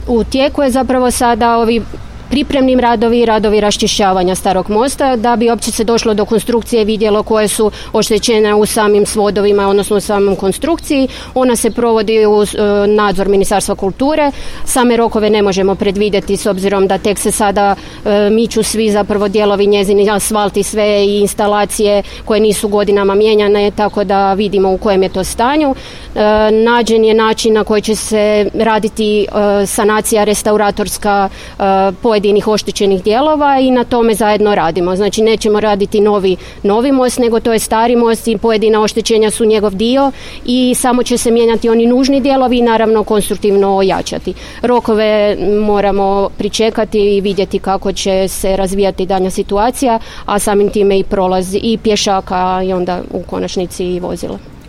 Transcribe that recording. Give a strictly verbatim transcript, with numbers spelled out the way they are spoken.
U tijeku je zapravo sada ovi pripremnim radovi i radovi raščišćavanja starog mosta da bi uopće se došlo do konstrukcije, vidjelo koje su oštećene u samim svodovima, odnosno u samom konstrukciji. Ona se provodi u nadzor Ministarstva kulture. Same rokove ne možemo predvidjeti s obzirom da tek se sada e, miču svi zapravo dijelovi njezini, asfalt i sve i instalacije koje nisu godinama mijenjane, tako da vidimo u kojem je to stanju. E, nađen je način na koji će se raditi e, sanacija restauratorska e, pojedinih oštećenih dijelova i na tome zajedno radimo. Znači nećemo raditi novi, novi most, nego to je stari most i pojedina oštećenja su njegov dio i samo će se mijenjati oni nužni dijelovi i naravno konstruktivno ojačati. Rokove moramo pričekati i vidjeti kako će se razvijati daljnja situacija, a samim time i prolaz i pješaka i onda u konačnici i vozila.